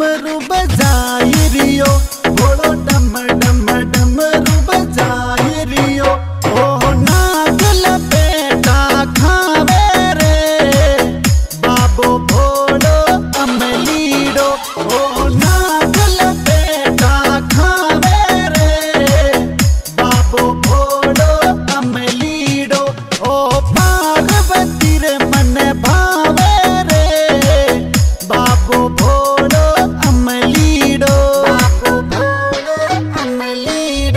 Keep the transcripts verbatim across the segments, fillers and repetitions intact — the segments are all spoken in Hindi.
डमरू बजाई रियो, भोलो डम डम डमरू बजाई रियो। ओ नागल बेटा खावे रे, बाबो भोलो अमलीडो। ओ नागल बेटा खावे रे, बाबो भोलो अमलीडो। ओ पार्वती रे मन भावे रे, बाबो भोलो अमलीडो, बाबो भोलो अमलीडो।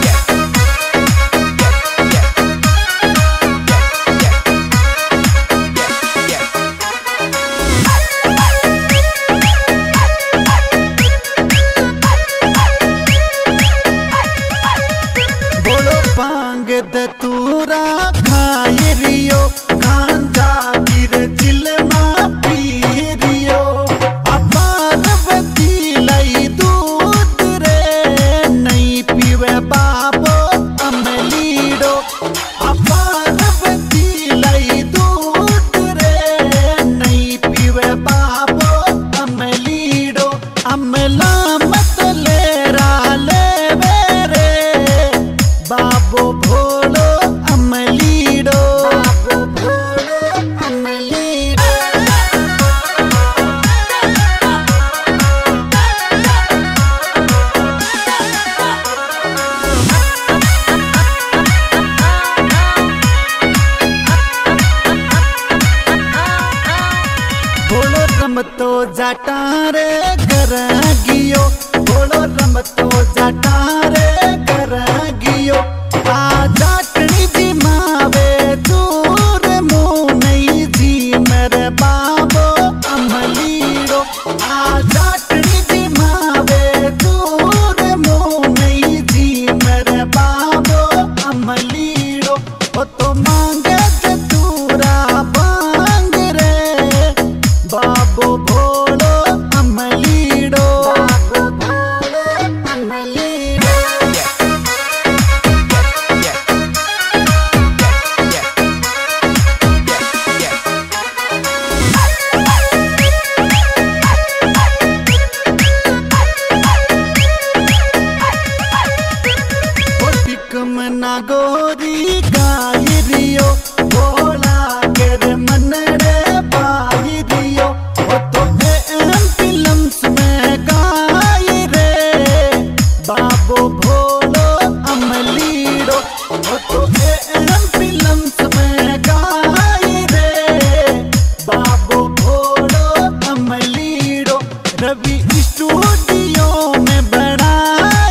बोलो पांग दतूरा खाई रियो, गांजा गिर चिलमा पी रियो। पार्वती लई दूध रे, नहीं पीवे बाबो अमलीडो। पार्वती लई दूध रे, नहीं पीवे बाबो अमलीडो। अमला मत लेरा लेवे रे, बाबो भोलो अमलीडो, बाबो भोलो अमलीडो। भोलो रमतो जाटा रे गरगियो, भोलो रमतो जाटा रे गरगियो। आ जाटनी जी मावे दूर मुँह नहीं जी मेरे बाबो अमलीडो। आ जाटनी जी मावे दूर मुँह नहीं जी मेरे बाबो अमलीडो। ओ तो मांगे दूरा बांग रे, बाबो भोलो अमलीडो, बाबो भोलो अमलीडो। कमना गोरी गाई रियो, भोला कर मन रे पाई रियो। ओ तो एम फिल्म्स में गाई रे, बाबो भोलो अमलीडो। ओ तो एम फिल्म्स में गाई रे, बाबो भोलो अमलीडो। रवि स्टूडियो में बना